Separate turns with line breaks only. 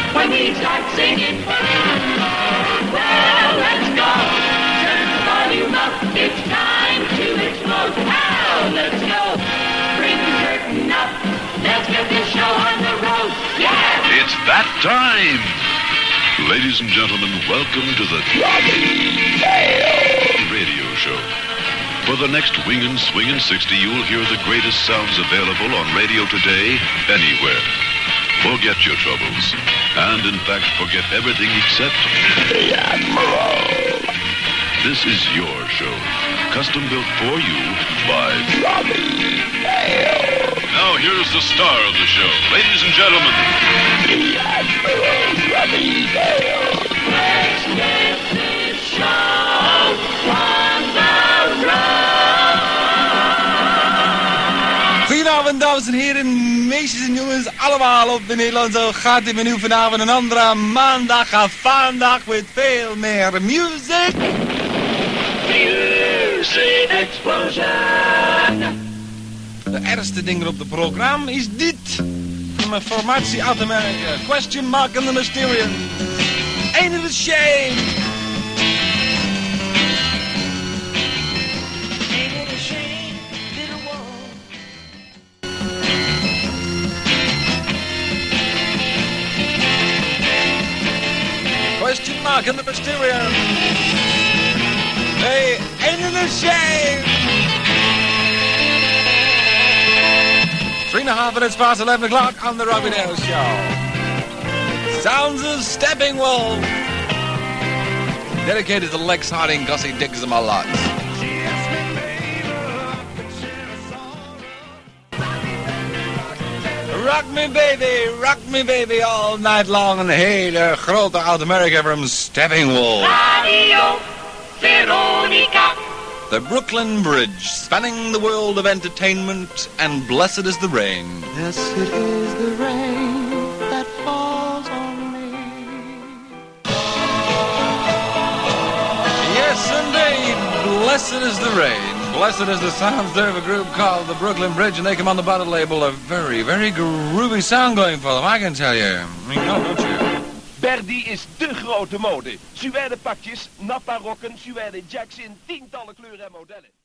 when we start singing. Well, let's go. Turn the volume up. It's time to explode. Now, let's go. Bring the curtain up. Let's get this show on the road. Yeah!
It's that time. Ladies and gentlemen, welcome to the radio show. For the next Wingin' Swingin' 60, you'll hear the greatest sounds available on radio today, anywhere. Forget your troubles. And, in fact, forget everything except the Admiral. This is your show. Custom built for you by Robbie Dale. Now, here's the star of the show. Ladies and gentlemen, the Admiral Robbie Dale.
Let's get this show on the road.
Goedenavond, dames en heren, meisjes en jongens, allemaal op de Nederlandse gaat het menu vanavond een andere maandag af maandag met veel meer music.
Music explosion.
De ergste ding op het programma is dit. Van mijn formatie uit Amerika. Question Mark and the Mysterians. Ain't it a shame?
Ain't it a shame, little one?
Question Mark and the Mysterians. Hey, ain't it a shame? 3.5 minutes past 11 o'clock on the Robbie Dale Show. Sounds of Stepping Wolf. Dedicated to Lex Harding, Gussie Dix, and my lots. Rock me baby all night long. Een hele grote out America from Stepping Wolf.
Radio Veronica.
The Brooklyn Bridge, spanning the world of entertainment, and blessed is the rain.
Blessed is the rain that falls on me.
Yes, indeed. Blessed is the rain. Blessed is the sounds there of a group called the Brooklyn Bridge, and they come on the bottle label. A very, very groovy sound going for them, I can tell you. You know, don't you?
Berdy is de grote mode. Suède pakjes, nappa rokken, suède jacks in tientallen kleuren en modellen.